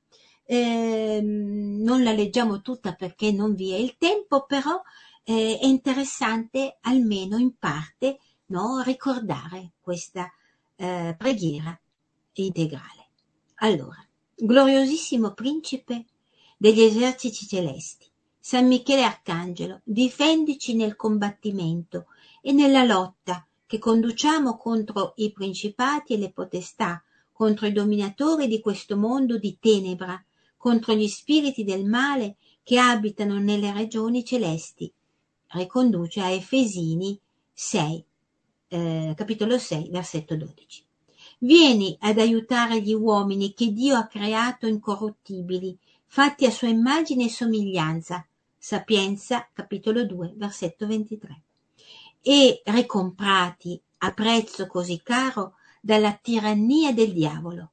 Eh, non la leggiamo tutta perché non vi è il tempo, però eh, è interessante almeno in parte, no, ricordare questa eh, preghiera integrale. Allora, gloriosissimo principe degli eserciti celesti, San Michele Arcangelo, difendici nel combattimento e nella lotta che conduciamo contro i principati e le potestà, contro i dominatori di questo mondo di tenebra, contro gli spiriti del male che abitano nelle regioni celesti. Riconduce a Efesini sei, eh, capitolo sei, versetto dodici. Vieni ad aiutare gli uomini che Dio ha creato incorruttibili, fatti a sua immagine e somiglianza. Sapienza, capitolo due, versetto ventitré. E ricomprati a prezzo così caro dalla tirannia del diavolo.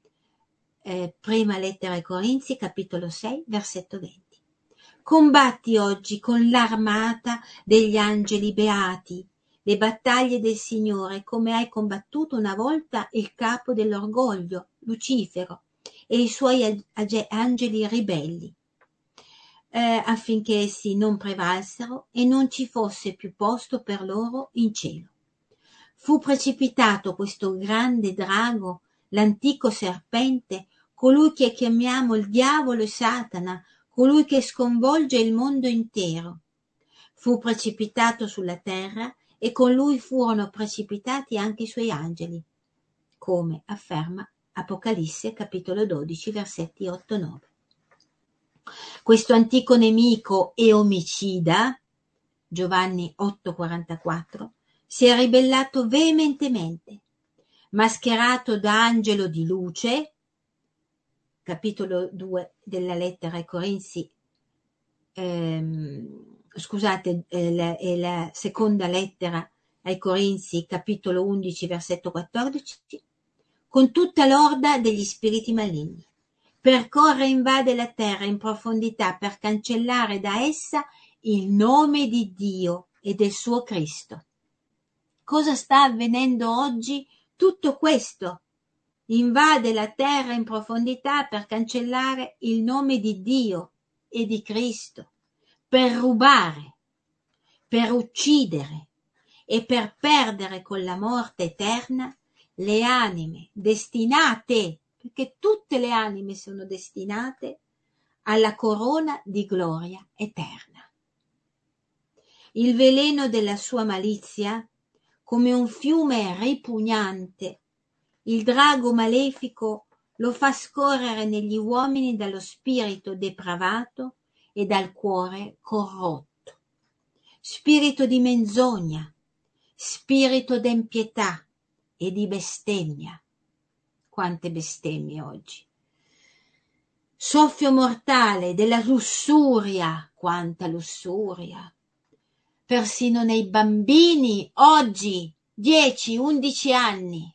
Eh, prima lettera ai Corinzi, capitolo sei, versetto venti. Combatti oggi con l'armata degli angeli beati le battaglie del Signore, come hai combattuto una volta il capo dell'orgoglio, Lucifero, e i suoi angeli ribelli, eh, affinché essi non prevalsero e non ci fosse più posto per loro in cielo. Fu precipitato questo grande drago, l'antico serpente, colui che chiamiamo il diavolo e Satana, colui che sconvolge il mondo intero. Fu precipitato sulla terra e con lui furono precipitati anche i suoi angeli, come afferma Apocalisse capitolo dodici versetti otto nove. Questo antico nemico e omicida, Giovanni otto quarantaquattro, si è ribellato veementemente, mascherato da angelo di luce, capitolo due della lettera ai Corinzi, ehm, scusate, è la, è la seconda lettera ai Corinzi, capitolo undici, versetto quattordici, con tutta l'orda degli spiriti maligni. Percorre e invade la terra in profondità per cancellare da essa il nome di Dio e del suo Cristo. Cosa sta avvenendo oggi? Tutto questo. Invade la terra in profondità per cancellare il nome di Dio e di Cristo, per rubare, per uccidere e per perdere con la morte eterna le anime destinate, perché tutte le anime sono destinate alla corona di gloria eterna. Il veleno della sua malizia, come un fiume ripugnante, il drago malefico lo fa scorrere negli uomini dallo spirito depravato e dal cuore corrotto. Spirito di menzogna, spirito d'empietà e di bestemmia. Quante bestemmie oggi. Soffio mortale della lussuria, quanta lussuria. Persino nei bambini oggi, dieci undici anni.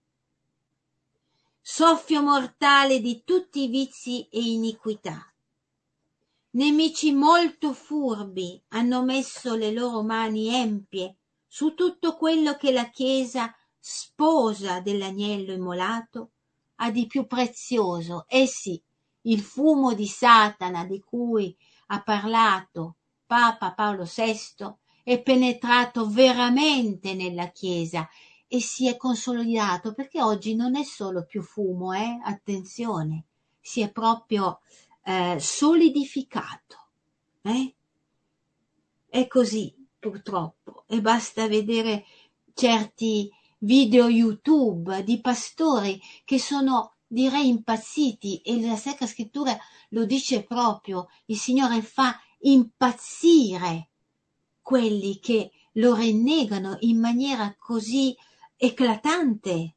Soffio mortale di tutti i vizi e iniquità. Nemici molto furbi hanno messo le loro mani empie su tutto quello che la Chiesa, sposa dell'agnello immolato, ha di più prezioso. Eh sì, il fumo di Satana di cui ha parlato Papa Paolo sesto è penetrato veramente nella Chiesa e si è consolidato, perché oggi non è solo più fumo, eh? Attenzione, si è proprio eh, solidificato. Eh? È così, purtroppo, e basta vedere certi video YouTube di pastori che sono, direi, impazziti, e la Sacra Scrittura lo dice proprio, il Signore fa impazzire quelli che lo rinnegano in maniera così eclatante.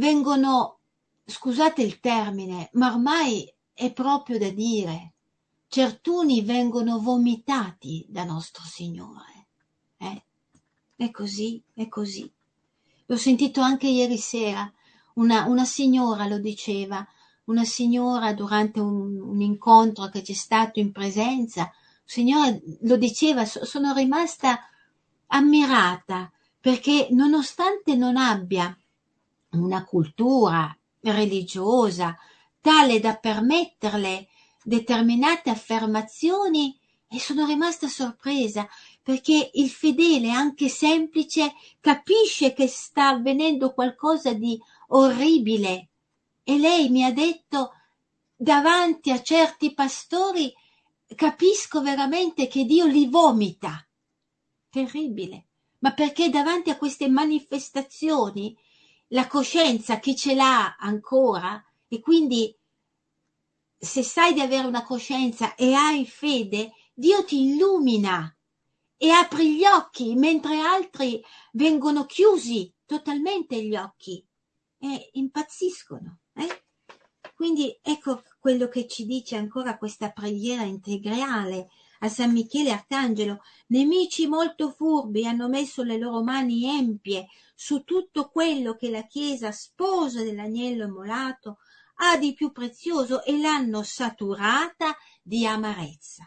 Vengono, scusate il termine, ma ormai è proprio da dire, certuni vengono vomitati da nostro Signore. Eh? È così, è così. L'ho sentito anche ieri sera, una, una signora lo diceva, una signora durante un, un incontro che c'è stato in presenza, signora lo diceva, so, sono rimasta ammirata, perché nonostante non abbia una cultura religiosa tale da permetterle determinate affermazioni, e sono rimasta sorpresa, perché il fedele, anche semplice, capisce che sta avvenendo qualcosa di orribile. E lei mi ha detto, davanti a certi pastori capisco veramente che Dio li vomita. Terribile. Ma perché davanti a queste manifestazioni la coscienza, chi ce l'ha ancora, e quindi se sai di avere una coscienza e hai fede, Dio ti illumina e apri gli occhi, mentre altri vengono chiusi totalmente gli occhi e impazziscono. Eh? Quindi ecco quello che ci dice ancora questa preghiera integrale a San Michele Arcangelo. Nemici molto furbi hanno messo le loro mani empie su tutto quello che la Chiesa, sposa dell'agnello immolato, ha di più prezioso e l'hanno saturata di amarezza.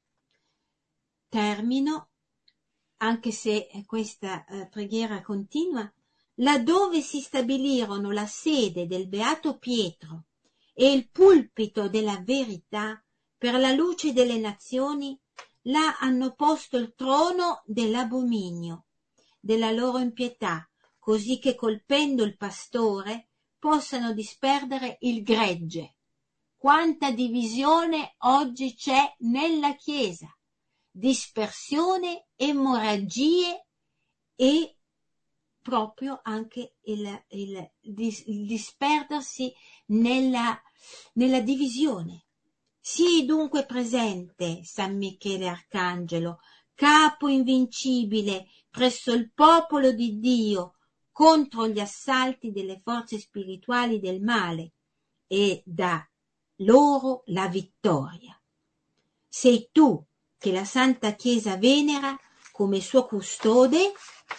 Termino, anche se questa eh, preghiera continua, laddove si stabilirono la sede del Beato Pietro e il pulpito della verità per la luce delle nazioni, là hanno posto il trono dell'abominio, della loro impietà, così che colpendo il pastore possano disperdere il gregge. Quanta divisione oggi c'è nella Chiesa! Dispersione, emorragie e proprio anche il, il, il disperdersi nella, nella divisione. Sii dunque presente, San Michele Arcangelo, capo invincibile presso il popolo di Dio contro gli assalti delle forze spirituali del male, e da loro la vittoria. Sei tu che la Santa Chiesa venera come suo custode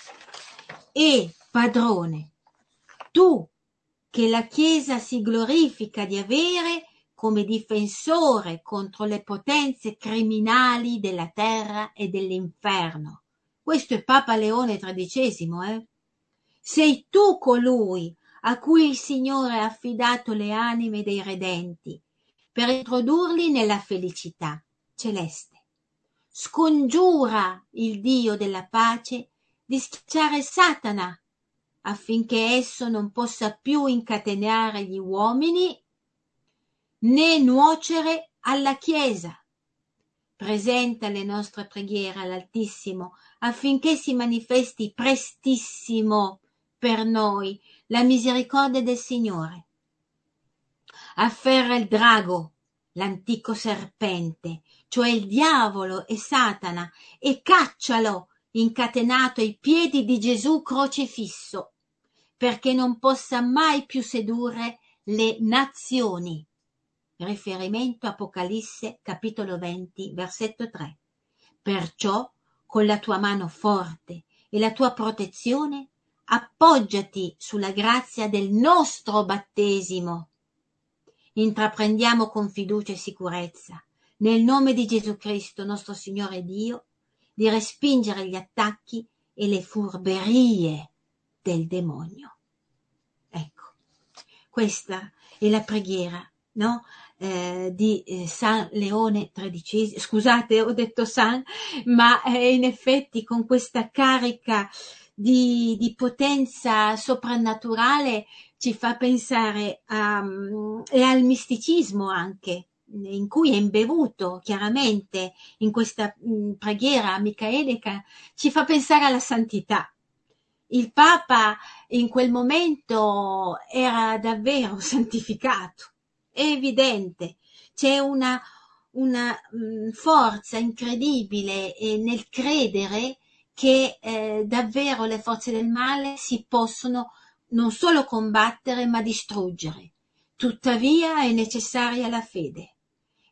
e padrone, tu che la Chiesa si glorifica di avere come difensore contro le potenze criminali della terra e dell'inferno. Questo è Papa Leone tredicesimo, eh? Sei tu colui a cui il Signore ha affidato le anime dei redenti per introdurli nella felicità celeste. Scongiura il Dio della pace di schiacciare Satana affinché esso non possa più incatenare gli uomini né nuocere alla Chiesa. Presenta le nostre preghiere all'Altissimo affinché si manifesti prestissimo per noi la misericordia del Signore. Afferra il drago, l'antico serpente, cioè il diavolo e Satana, e caccialo incatenato ai piedi di Gesù crocifisso, perché non possa mai più sedurre le nazioni. Riferimento Apocalisse capitolo venti versetto tre. Perciò con la tua mano forte e la tua protezione appoggiati sulla grazia del nostro battesimo. Intraprendiamo con fiducia e sicurezza, nel nome di Gesù Cristo, nostro Signore Dio, di respingere gli attacchi e le furberie del demonio. Ecco, questa è la preghiera, no? Eh, di eh, San Leone tredicesimo, scusate, ho detto San, ma eh, in effetti con questa carica di, di potenza soprannaturale ci fa pensare a, um, e al misticismo anche, in cui è imbevuto chiaramente in questa mh, preghiera micaelica, ci fa pensare alla santità. Il Papa in quel momento era davvero santificato, è evidente, c'è una, una mh, forza incredibile eh, nel credere che eh, davvero le forze del male si possono non solo combattere ma distruggere. Tuttavia è necessaria la fede.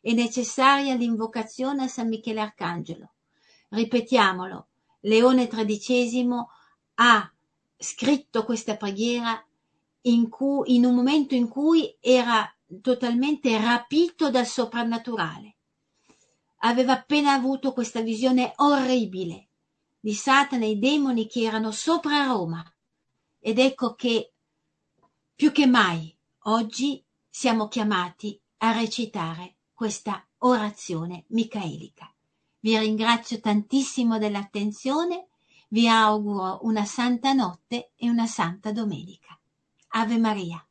è necessaria l'invocazione a San Michele Arcangelo. Ripetiamolo, Leone tredicesimo ha scritto questa preghiera in, cui, in un momento in cui era totalmente rapito dal soprannaturale. Aveva appena avuto questa visione orribile di Satana e i demoni che erano sopra Roma. Ed ecco che più che mai oggi siamo chiamati a recitare questa orazione micaelica. Vi ringrazio tantissimo dell'attenzione, vi auguro una santa notte e una santa domenica. Ave Maria.